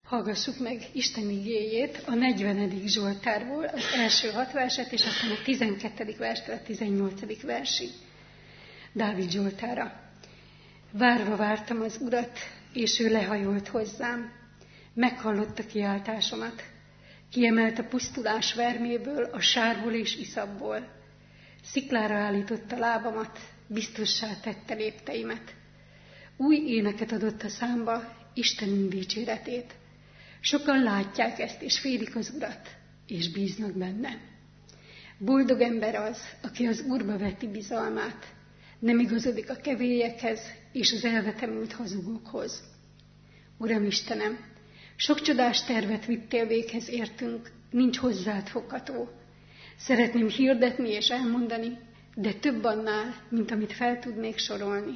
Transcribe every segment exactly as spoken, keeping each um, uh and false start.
Hallgassuk meg Isten igéjét a negyvenedik Zsoltárból, az első hat verset, és aztán a tizenkettedik verstől a tizennyolcadik versig. Dávid Zsoltára. Várva vártam az Urat, és ő lehajolt hozzám. Meghallotta kiáltásomat. Kiemelt a pusztulás verméből, a sárból és iszapból. Sziklára állította lábamat, biztossá tette lépteimet. Új éneket adott a számba, Istenünk dicséretét. Sokan látják ezt, és félik az Urat, és bíznak benne. Boldog ember az, aki az Úrba veti bizalmát, nem igazodik a kevélyekhez és az elvetemült hazugokhoz. Uram Istenem, sok csodás tervet vittél véghez értünk, nincs hozzád fogható. Szeretném hirdetni és elmondani, de több annál, mint amit fel tudnék sorolni.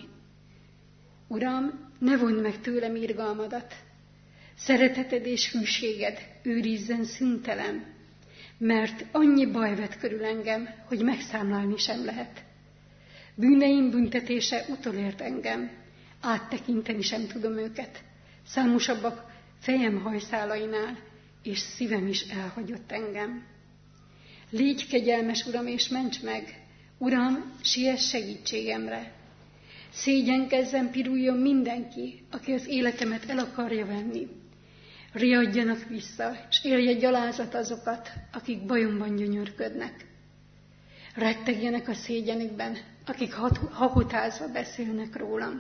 Uram, ne vondd meg tőlem irgalmadat. Szereteted és hűséged őrizzen szüntelen, mert annyi baj vett körül engem, hogy megszámlálni sem lehet. Bűneim büntetése utolért engem, áttekinteni sem tudom őket. Számosabbak fejem hajszálainál, és szívem is elhagyott engem. Légy kegyelmes, Uram, és ments meg! Uram, siess segítségemre! Szégyenkezzen, piruljon mindenki, aki az életemet el akarja venni. Riadjanak vissza, és érje gyalázat azokat, akik bajomban gyönyörködnek. Rettegjenek a szégyenükben, akik hahotázva beszélnek rólam.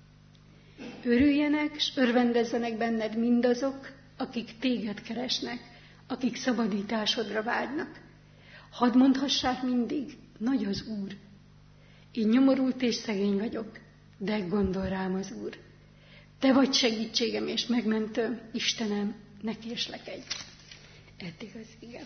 Örüljenek, és örvendezzenek benned mindazok, akik téged keresnek, akik szabadításodra vágynak. Hadd mondhassák mindig, nagy az Úr. Én nyomorult és szegény vagyok, de gondol rám az Úr. Te vagy segítségem és megmentőm, Istenem, ne késlekedj. Eddig az igen.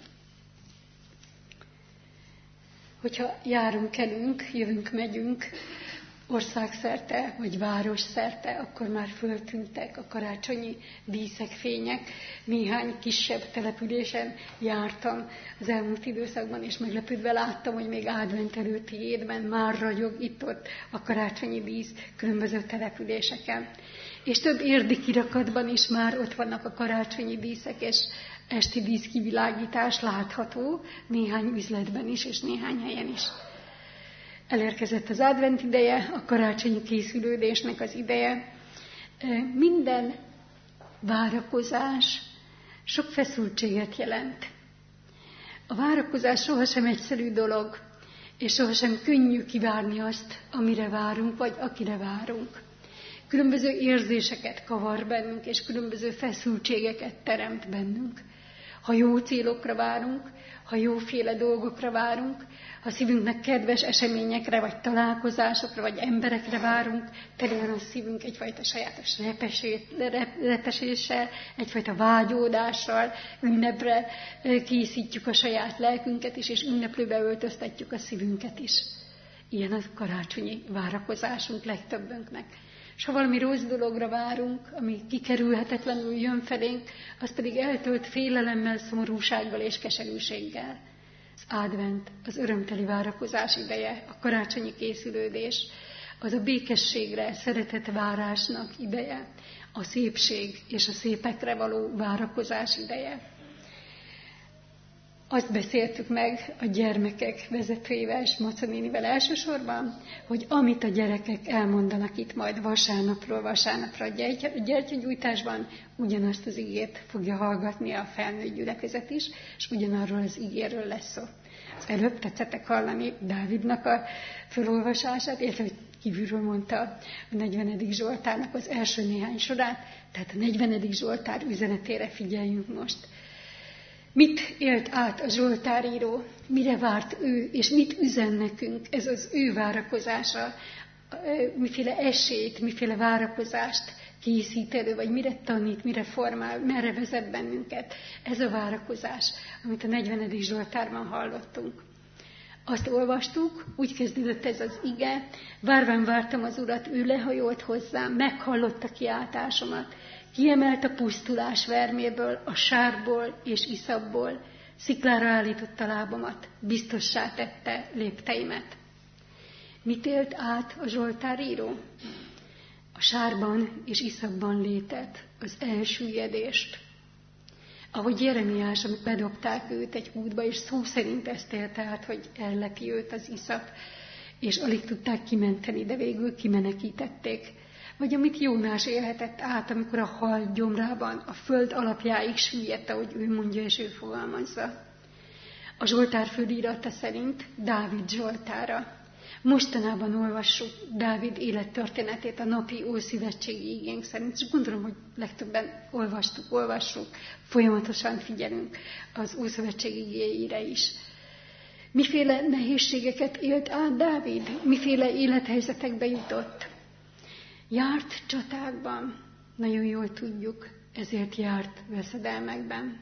Hogyha járunk, kelünk, jövünk, megyünk, országszerte vagy városszerte, akkor már föltűntek a karácsonyi díszek, fények. Néhány kisebb településen jártam az elmúlt időszakban, és meglepődve láttam, hogy még advent előtti hétben már ragyog itt-ott a karácsonyi dísz különböző településeken. És több érdi kirakatban is már ott vannak a karácsonyi díszek, és esti díszkivilágítás látható néhány üzletben is, és néhány helyen is. Elérkezett az advent ideje, a karácsonyi készülődésnek az ideje. Minden várakozás sok feszültséget jelent. A várakozás sohasem egyszerű dolog, és sohasem könnyű kivárni azt, amire várunk, vagy akire várunk. Különböző érzéseket kavar bennünk, és különböző feszültségeket teremt bennünk. Ha jó célokra várunk, ha jóféle dolgokra várunk, ha szívünknek kedves eseményekre, vagy találkozásokra, vagy emberekre várunk, tele a szívünk egyfajta sajátos repeséssel, egyfajta vágyódással, ünnepre készítjük a saját lelkünket is, és ünneplőbe öltöztetjük a szívünket is. Ilyen a karácsonyi várakozásunk legtöbbünknek. És ha valami rossz dologra várunk, ami kikerülhetetlenül jön felénk, az pedig eltölt félelemmel, szomorúsággal és keserűséggel. Az advent, az örömteli várakozás ideje, a karácsonyi készülődés, az a békességre, szeretet várásnak ideje, a szépség és a szépekre való várakozás ideje. Azt beszéltük meg a gyermekek vezetőivel és Maca nénivel elsősorban, hogy amit a gyerekek elmondanak itt majd vasárnapról vasárnapra a gyertyagyújtásban, ugyanazt az igét fogja hallgatni a felnőtt gyülekezet is, és ugyanarról az igéről lesz szó. Előbb tetszettek hallani Dávidnak a felolvasását, illetve hogy kívülről mondta a negyvenedik Zsoltárnak az első néhány sorát, tehát a negyvenedik Zsoltár üzenetére figyeljünk most. Mit élt át a Zsoltáríró, mire várt ő, és mit üzen nekünk ez az ő várakozása, miféle esélyt, miféle várakozást készít elő, vagy mire tanít, mire formál, merre vezet bennünket ez a várakozás, amit a negyvenedik Zsoltárban hallottunk. Azt olvastuk, úgy kezdődött ez az ige, várván vártam az Urat, ő lehajolt hozzám, meghallotta kiáltásomat, kiemelt a pusztulás verméből, a sárból és iszapból, sziklára állította lábamat, biztossá tette lépteimet. Mit élt át a Zsoltáríró? A sárban és iszapban létet, az elsüllyedést, Ahogy Jeremiás, amikor bedobták őt egy kútba, és szó szerint ezt élte át, hogy ellepi őt az iszap, és alig tudták kimenteni, de végül kimenekítették. Vagy amit Jónás élhetett át, amikor a hal gyomrában a föld alapjáig süllyedt, ahogy ő mondja és ő fogalmazza. A Zsoltár fölírata szerint Dávid Zsoltára. Mostanában olvassuk Dávid élettörténetét a napi ószövetségi igénk szerint, és gondolom, hogy legtöbben olvastuk, olvassuk, folyamatosan figyelünk az ószövetségi igéire is. Miféle nehézségeket élt át Dávid? Miféle élethelyzetekbe jutott? Járt csatákban, nagyon jól tudjuk, ezért járt veszedelmekben.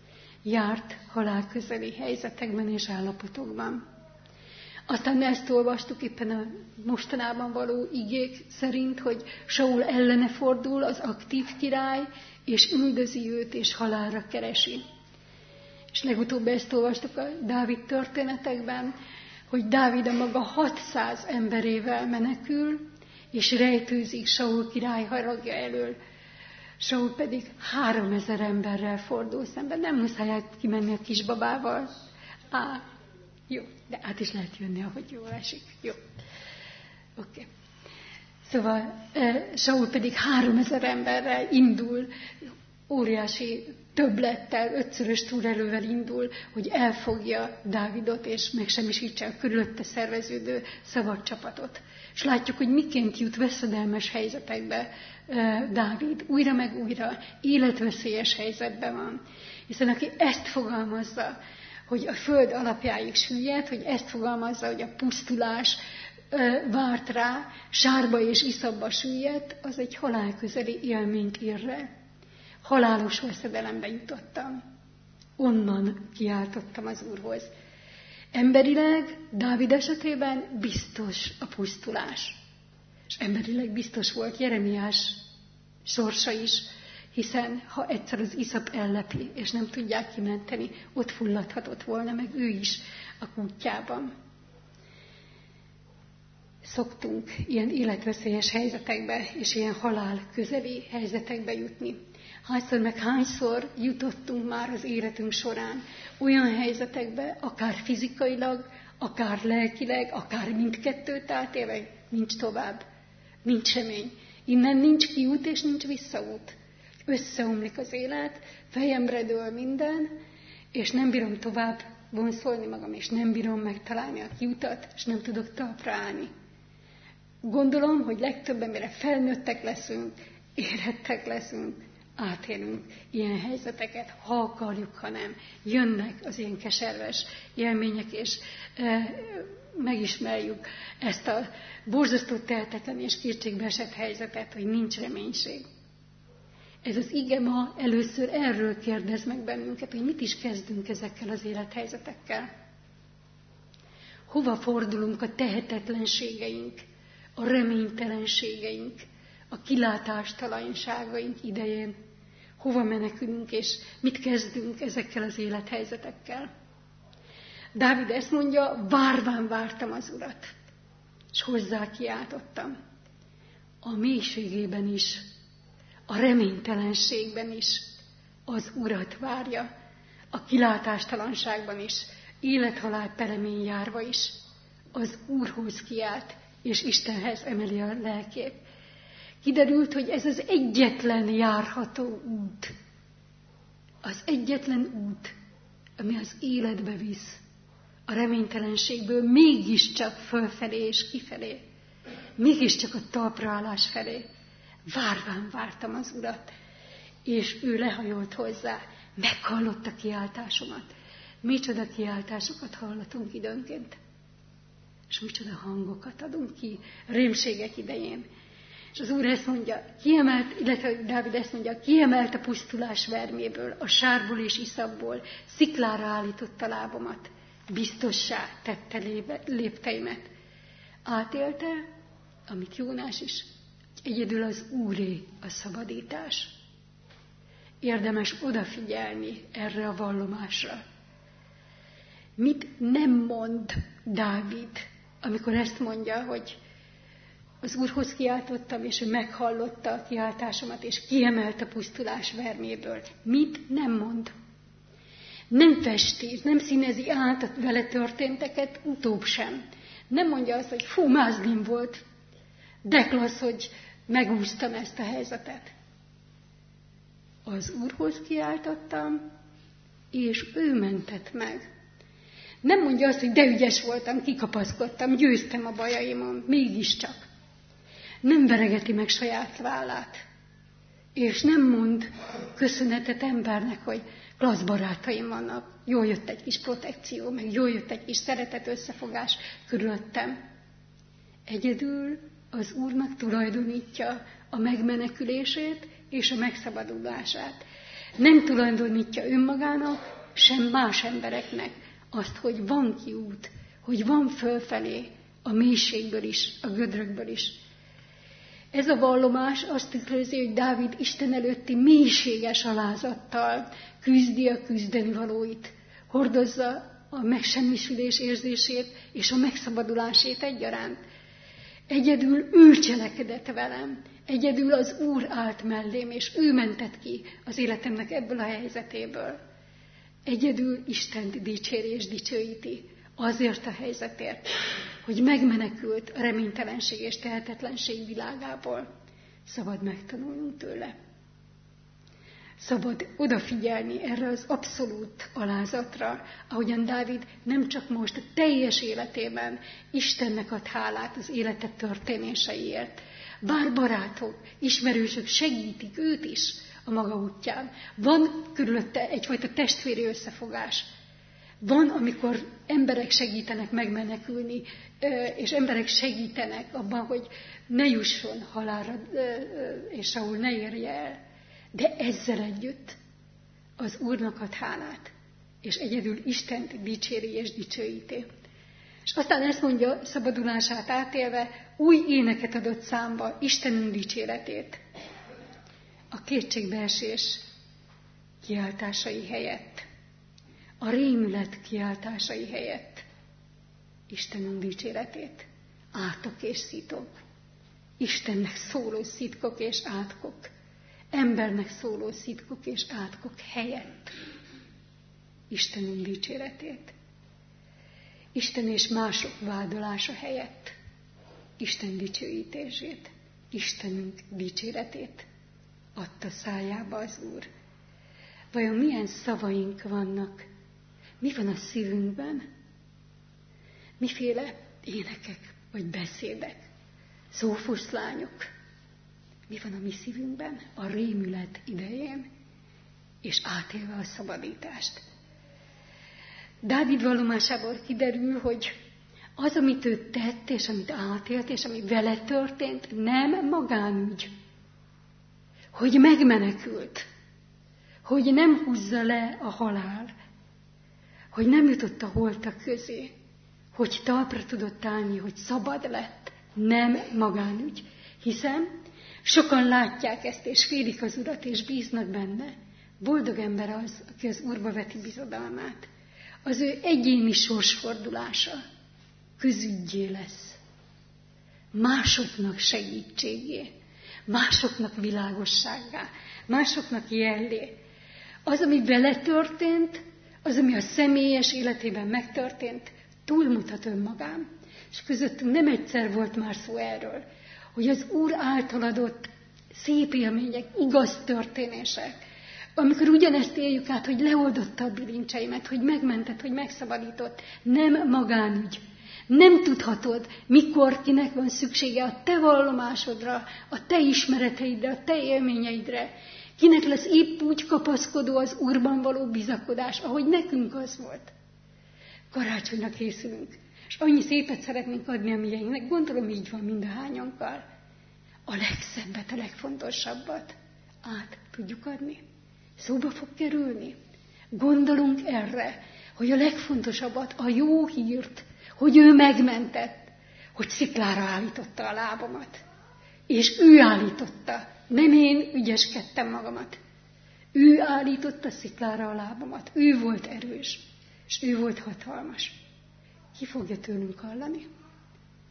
Járt halálközeli helyzetekben és állapotokban. Aztán ezt olvastuk éppen a mostanában való igék szerint, hogy Saul ellene fordul az aktív király, és üldözi őt, és halálra keresi. És legutóbb ezt olvastuk a Dávid történetekben, hogy Dávid a maga hatszáz emberével menekül, és rejtőzik Saul király haragja elől. Saul pedig háromezer emberrel fordul szemben. Nem muszáj kimenni a kisbabával. Á, jó, de át is lehet jönni, ahogy jól esik. Jó. Oké. Okay. Szóval Saul pedig háromezer emberrel indul, óriási többlettel, ötszörös túlelővel indul, hogy elfogja Dávidot, és megsemmisítse a körülötte szerveződő szabad csapatot. És látjuk, hogy miként jut veszedelmes helyzetekbe Dávid. Újra meg újra életveszélyes helyzetben van. Hiszen aki ezt fogalmazza, hogy a föld alapjáig süllyedt, hogy ezt fogalmazza, hogy a pusztulás várt rá, sárba és iszapba süllyedt, az egy halálközeli élményt ír le. Halálos veszedelembe jutottam. Onnan kiáltottam az Úrhoz. Emberileg, Dávid esetében biztos a pusztulás. És emberileg biztos volt Jeremiás sorsa is, hiszen ha egyszer az iszap ellepi, és nem tudják kimenteni, ott fulladhatott volna meg ő is a kútjában. Szoktunk ilyen életveszélyes helyzetekbe, és ilyen halál közeli helyzetekbe jutni. Hányszor meg hányszor jutottunk már az életünk során olyan helyzetekbe, akár fizikailag, akár lelkileg, akár mindkettőt átélve, nincs tovább, nincs remény. Innen nincs kiút és nincs visszaút. Összeomlik az élet, fejemre dől minden, és nem bírom tovább vonszolni magam, és nem bírom megtalálni a kiutat, és nem tudok talpra állni. Gondolom, hogy legtöbben, mire felnőttek leszünk, érettek leszünk, átélünk ilyen helyzeteket, ha akarjuk, ha nem. Jönnek az ilyen keserves élmények, és e, megismerjük ezt a borzasztó tehetetlen és kétségbeesett helyzetet, hogy nincs reménység. Ez az ige ma először erről kérdez meg bennünket, hogy mit is kezdünk ezekkel az élethelyzetekkel. Hova fordulunk a tehetetlenségeink, a reménytelenségeink, a kilátástalanságaink idején? Hova menekülünk, és mit kezdünk ezekkel az élethelyzetekkel? Dávid ezt mondja, várván vártam az Urat, és hozzá kiáltottam. A mélységében is, a reménytelenségben is az Urat várja, a kilátástalanságban is, élethalál peremén járva is, az Úrhoz kiált, és Istenhez emeli a lelkét. Kiderült, hogy ez az egyetlen járható út. Az egyetlen út, ami az életbe visz. A reménytelenségből mégiscsak fölfelé és kifelé. Mégiscsak a talpraállás felé. Várván vártam az Urat, és ő lehajolt hozzá. Meghallotta kiáltásomat. Micsoda kiáltásokat hallatunk időnként. És micsoda hangokat adunk ki rémségek idején. És az Úr ezt mondja, kiemelt, illetve Dávid ezt mondja, kiemelt a pusztulás verméből, a sárból és iszapból, sziklára állította lábamat, biztossá tette lépteimet. Átélte, amit Jónás is, egyedül az Úré a szabadítás. Érdemes odafigyelni erre a vallomásra. Mit nem mond Dávid, amikor ezt mondja, hogy Az Úrhoz kiáltottam, és ő meghallotta a kiáltásomat, és kiemelt a pusztulás verméből. Mit nem mond? Nem festi, nem színezi át a vele történteket, utóbb sem. Nem mondja azt, hogy fú, mázlim volt, de klassz, hogy megúsztam ezt a helyzetet. Az Úrhoz kiáltottam, és ő mentett meg. Nem mondja azt, hogy de ügyes voltam, kikapaszkodtam, győztem a bajaimon, mégiscsak. Nem veregeti meg saját vállát. És nem mond köszönetet embernek, hogy klassz barátaim vannak, jól jött egy kis protekció, meg jól jött egy kis szeretet összefogás körülöttem. Egyedül az Úrnak tulajdonítja a megmenekülését és a megszabadulását. Nem tulajdonítja önmagának, sem más embereknek azt, hogy van kiút, hogy van fölfelé a mélységből is, a gödrökből is. Ez a vallomás azt tükrözi, hogy Dávid Isten előtti mélységes alázattal küzdi a küzdeni valóit, hordozza a megsemmisülés érzését és a megszabadulásét egyaránt. Egyedül ő cselekedett velem, egyedül az Úr állt mellém, és ő mentett ki az életemnek ebből a helyzetéből. Egyedül Istent dicséri és dicsőíti azért a helyzetért, hogy megmenekült a reménytelenség és tehetetlenség világából. Szabad megtanulnunk tőle. Szabad odafigyelni erre az abszolút alázatra, ahogyan Dávid nem csak most a teljes életében Istennek ad hálát az élete történéseiért. Bár barátok, ismerősök segítik őt is a maga útján. Van körülötte egyfajta testvéri összefogás. Van, amikor emberek segítenek megmenekülni, és emberek segítenek abban, hogy ne jusson halálra, és ahol ne érje el. De ezzel együtt az Úrnak ad hálát, és egyedül Istent dicséri és dicsőíti. És aztán ezt mondja, szabadulását átélve, új éneket adott számba, Istenünk dicséretét. A kétségbeesés kiáltásai helyett, a rémület kiáltásai helyett Istenünk dicséretét. Átok és szitok, Istennek szóló szitkok és átkok, embernek szóló szitkok és átkok helyett Istenünk dicséretét. Isten és mások vádolása helyett Isten dicsőítését, Istenünk dicséretét adta szájába az Úr. Vajon milyen szavaink vannak? Mi van a szívünkben? Miféle énekek vagy beszédek? Szófoszlányok? Mi van a mi szívünkben a rémület idején, és átélve a szabadítást? Dávid vallomásából kiderül, hogy az, amit ő tett, és amit átélt, és ami vele történt, nem magánügy. Hogy megmenekült, hogy nem húzza le a halál, hogy nem jutott a holtak közé, hogy talpra tudott állni, hogy szabad lett, nem magánügy. Hiszen sokan látják ezt, és félik az Urat, és bíznak benne. Boldog ember az, aki az Úrba veti bizodalmát. Az ő egyéni sorsfordulása közüggyé lesz. Másoknak segítségé, másoknak világossággá, másoknak jellé. Az, ami vele történt, az, ami a személyes életében megtörtént, túlmutat önmagán. És közöttünk nem egyszer volt már szó erről, hogy az Úr által adott szép élmények, igaz történések, amikor ugyanezt éljük át, hogy leoldotta a bilincseimet, hogy megmentett, hogy megszabadított, nem magánügy. Nem tudhatod, mikor kinek van szüksége a te vallomásodra, a te ismereteidre, a te élményeidre. Kinek lesz épp úgy kapaszkodó az Úrban való bizakodás, ahogy nekünk az volt. Karácsonyra készülünk, és annyi szépet szeretnénk adni a mieinknek, gondolom így van mindahányankkal. A legszebbet, a legfontosabbat át tudjuk adni. Szóba fog kerülni. Gondolunk erre, hogy a legfontosabbat, a jó hírt, hogy ő megmentett, hogy sziklára állította a lábamat. És ő állította, nem én ügyeskedtem magamat. Ő állította sziklára a lábamat. Ő volt erős, és ő volt hatalmas. Ki fogja tőlünk hallani?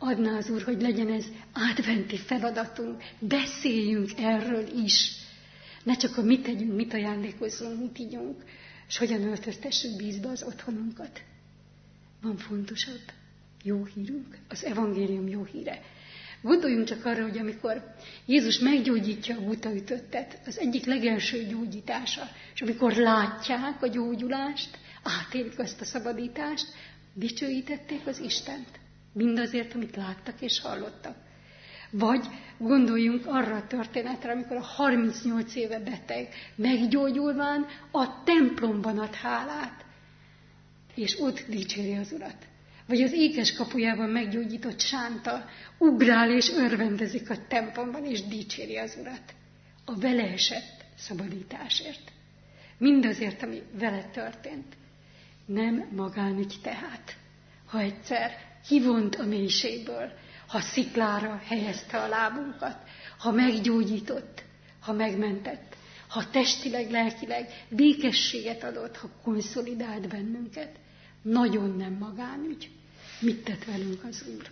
adná az Úr, hogy legyen ez adventi feladatunk, beszéljünk erről is. Ne csak a mit tegyünk, mit ajándékozzunk, mit ígyunk, és hogyan öltöztessük vízbe az otthonunkat. Van fontosabb jó hírünk, az evangélium jó híre. Gondoljunk csak arra, hogy amikor Jézus meggyógyítja a buta ütöttet, az egyik legelső gyógyítása, és amikor látják a gyógyulást, átélik azt a szabadítást, dicsőítették az Istent. Mindazért, amit láttak és hallottak. Vagy gondoljunk arra a történetre, amikor a harmincnyolc éve beteg meggyógyulván a templomban ad hálát, és ott dicséri az Urat. Vagy az ékes kapujában meggyógyított Sánta ugrál és örvendezik a templomban, és dicséri az Urat. A vele esett szabadításért. Mindazért, ami vele történt. Nem magánügy tehát, ha egyszer kivont a mélységből, ha sziklára helyezte a lábunkat, ha meggyógyított, ha megmentett, ha testileg, lelkileg békességet adott, ha konszolidált bennünket. Nagyon nem magánügy. Mit tett velünk az Úr?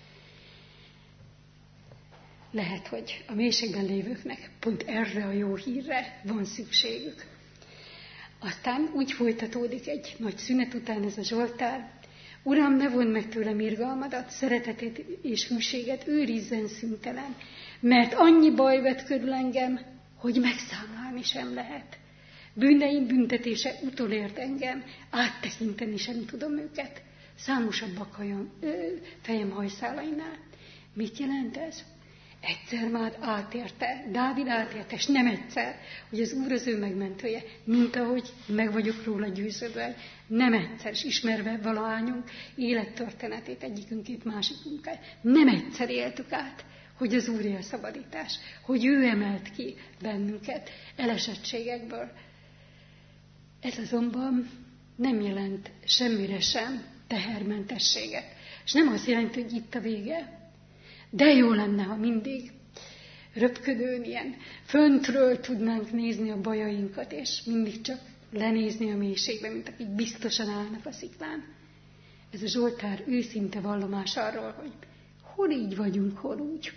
Lehet, hogy a mélységben lévőknek pont erre a jó hírre van szükségük. Aztán úgy folytatódik egy nagy szünet után ez a Zsoltár. Uram, ne vondd meg tőlem irgalmadat, szeretetét és hűséget őrizzen szüntelen, mert annyi baj vett körül engem, hogy megszámlálni sem lehet. Bűneim büntetése utolért engem, áttekinteni sem tudom őket. Számosabbak hajam, ö, fejem hajszálainál. Mit jelent ez? Egyszer már átérte, Dávid átérte, és nem egyszer, hogy az Úr az ő megmentője, mint ahogy meg vagyok róla győződve, nem egyszer, és ismerve valahányunk élettörténetét egyikünkét, másikunkat. Nem egyszer éltük át, hogy az Úr a szabadítás, hogy ő emelt ki bennünket elesettségekből. Ez azonban nem jelent semmire sem tehermentességet. És nem azt jelenti, hogy itt a vége. De jó lenne, ha mindig röpködőn ilyen föntről tudnánk nézni a bajainkat, és mindig csak lenézni a mélységbe, mint akik biztosan állnak a sziklán. Ez a Zsoltár őszinte vallomás arról, hogy hol így vagyunk, hol úgy.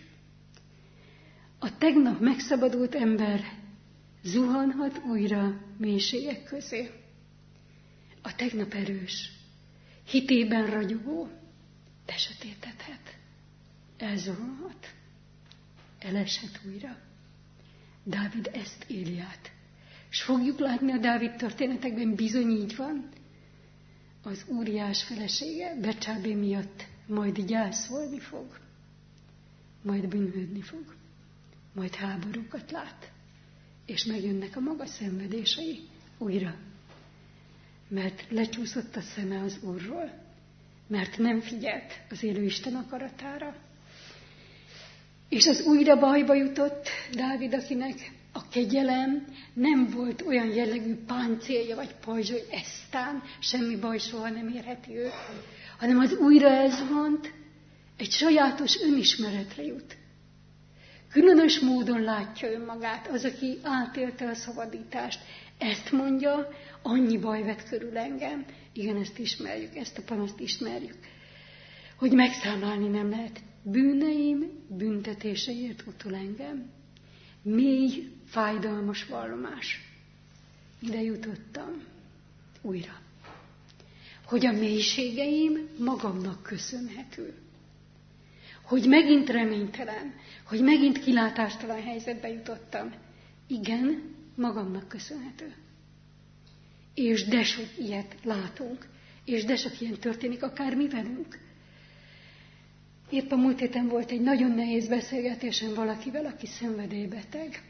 A tegnap megszabadult ember zuhanhat újra mélységek közé. A tegnap erős, hitében ragyogó, besötétedhet, elzuhanhat, eleshet újra. Dávid ezt éli át. És fogjuk látni a Dávid történetekben, bizony így van. Az Úriás felesége Becsábé miatt majd gyászolni fog, majd bűnhődni fog, majd háborúkat lát, és megjönnek a maga szenvedései újra. Mert lecsúszott a szeme az Úrról, mert nem figyelt az élő Isten akaratára. És az újra bajba jutott Dávid, akinek a kegyelem nem volt olyan jellegű páncélja vagy pajzs, hogy eztán semmi baj soha nem érheti őt, hanem az újra elzuhant, egy sajátos önismeretre jut. Különös módon látja önmagát az, aki átélte a szabadítást. Ezt mondja, annyi baj vett körül engem. Igen, ezt ismerjük, ezt a panaszt ismerjük. Hogy megszámlálni nem lehet. Bűneim büntetéseért utol engem. Mély, fájdalmas vallomás. Ide jutottam újra. Hogy a mélységeim magamnak köszönhető. Hogy megint reménytelen, hogy megint kilátástalan helyzetbe jutottam. Igen, magamnak köszönhető. És de sok ilyet látunk, és de sok ilyen történik, akár mi velünk. Épp a múlt héten volt egy nagyon nehéz beszélgetésem valakivel, aki szenvedélybeteg.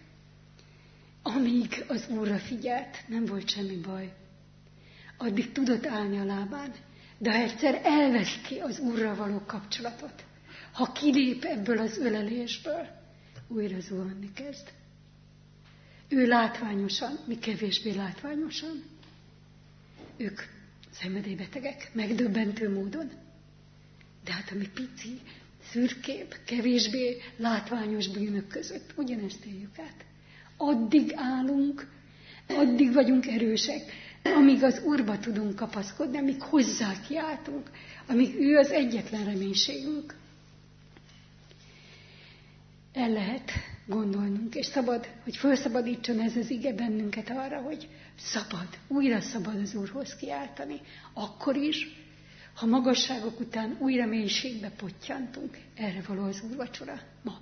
Amíg az Úrra figyelt, nem volt semmi baj. Addig tudott állni a lábán, de ha egyszer elveszti az Úrra való kapcsolatot, ha kilép ebből az ölelésből, újra zuhanni kezd. Ő látványosan, mi kevésbé látványosan. Ők szenvedélybetegek, megdöbbentő módon. De hát a mi pici, szürkébb, kevésbé látványos bűnök között ugyanezt éljük át. Addig állunk, addig vagyunk erősek, amíg az Úrba tudunk kapaszkodni, amíg hozzá kiáltunk, amíg ő az egyetlen reménységünk. el lehet gondolnunk, és szabad, hogy felszabadítson ez az ige bennünket arra, hogy szabad, újra szabad az Úrhoz kiáltani. Akkor is, ha magasságok után újra mélységbe pottyantunk. Erre való az úrvacsora ma.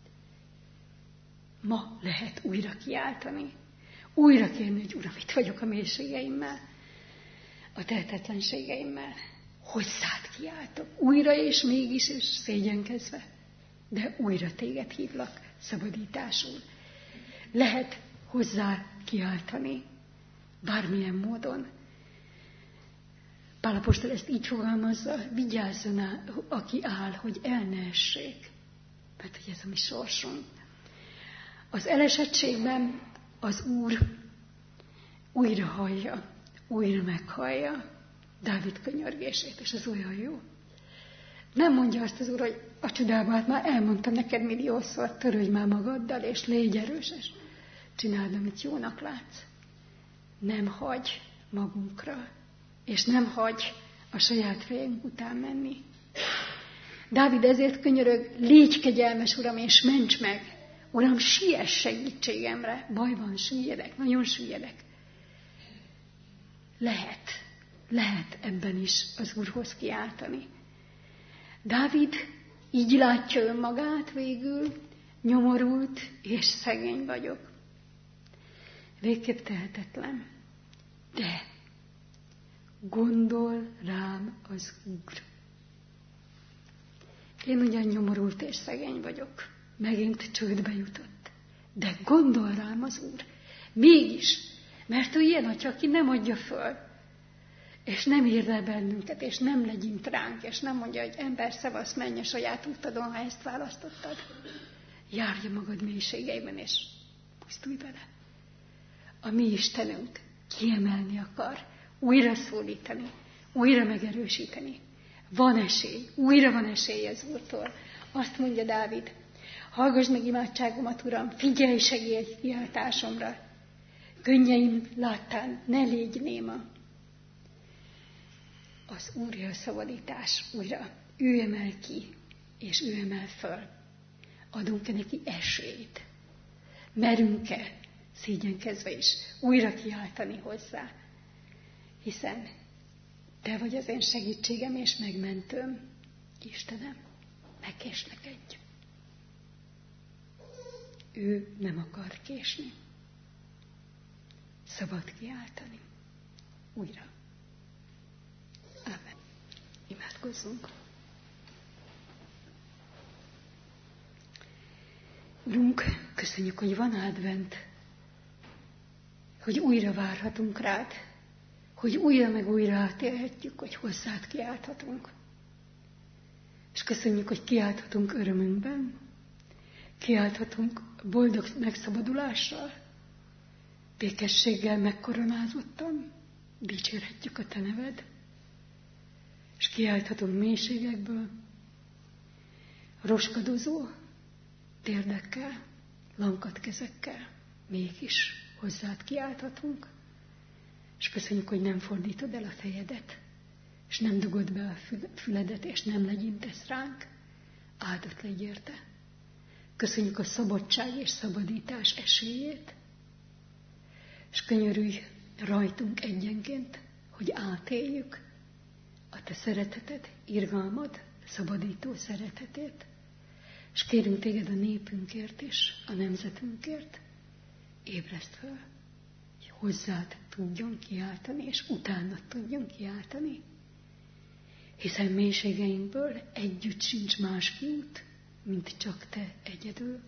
Ma lehet újra kiáltani. Újra kérni, hogy Uram, itt vagyok a mélységeimmel, a tehetetlenségeimmel. Hozzád kiáltok. Újra és mégis, és szégyenkezve. De újra téged hívlak szabadításul. Lehet hozzá kiáltani. Bármilyen módon. Pál apostol ezt így fogalmazza, vigyázzon, aki áll, hogy el ne essék. Mert hogy ez a mi sorsunk. Az elesettségben az Úr újra hallja, újra meghallja Dávid könyörgését, és az olyan jó. Nem mondja azt az Úr, hogy a csodában, hát már elmondtam neked milliószor, törődj már magaddal, és légy erős, és csináld, amit jónak látsz. Nem hagy magunkra, és nem hagy a saját fejünk után menni. Dávid ezért könyörög, légy kegyelmes, Uram, és ments meg. Uram, siess segítségemre. Bajban süllyedek, nagyon süllyedek. Lehet, lehet ebben is az Úrhoz kiáltani. Dávid így látja önmagát végül, nyomorult és szegény vagyok. Végképp tehetetlen. De gondol rám az Úr. Én ugyan nyomorult és szegény vagyok. Megint csődbe jutott. De gondol rám az Úr. Mégis, mert ő ilyen atya, aki nem adja föl, és nem ír le bennünket, és nem legyint ránk, és nem mondja, hogy ember, szevasz, menj a saját útadon, ha ezt választottad. Járja magad mélységeiben, és pusztulj bele. A mi Istenünk kiemelni akar, újra szólítani, újra megerősíteni. Van esély, újra van esély az Úrtól. Azt mondja Dávid, hallgass meg imádságomat, Uram, figyelj segélykiáltásomra. Könnyeim láttán, ne légy néma. Az Úrja a szabadítás újra. Ő emel ki, és ő emel föl. Adunk-e neki esélyt? Merünk-e szégyenkezve is újra kiáltani hozzá? Hiszen te vagy az én segítségem és megmentőm, Istenem, ne késlekedj. Ő nem akar késni. Szabad kiáltani. Újra. Ámen. Imádkozzunk. Urunk, köszönjük, hogy van advent, hogy újra várhatunk rád, hogy újra meg újra átélhetjük, hogy hozzád kiálthatunk. És köszönjük, hogy kiálthatunk örömünkben, kiálthatunk boldog megszabadulással, békességgel megkoronázottan, dicsérhetjük a te neved, és kiálthatunk mélységekből, roskadozó térdekkel, lankadt kezekkel, mégis hozzád kiálthatunk, és köszönjük, hogy nem fordítod el a fejedet, és nem dugod be a füledet, és nem legyintesz ránk, áldott legy érte. Köszönjük a szabadság és szabadítás esélyét, és könyörülj rajtunk egyenként, hogy átéljük a te szereteted, irgalmad, szabadító szeretetét, és kérünk téged a népünkért is, a nemzetünkért, ébreszt fel, hogy hozzád tudjon kiáltani, és utánad tudjon kiáltani, hiszen mélységeinkből együtt sincs más kiút, mint csak te egyedül.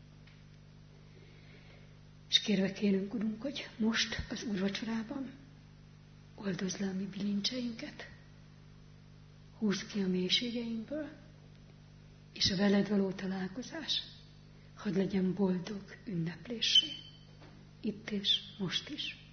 És kérve kérünk, Urunk, hogy most az úrvacsorában oldozd le a mi bilincseinket, húzd ki a mélységeinkből, és a veled való találkozás hadd legyen boldog ünneplésé, itt és most is.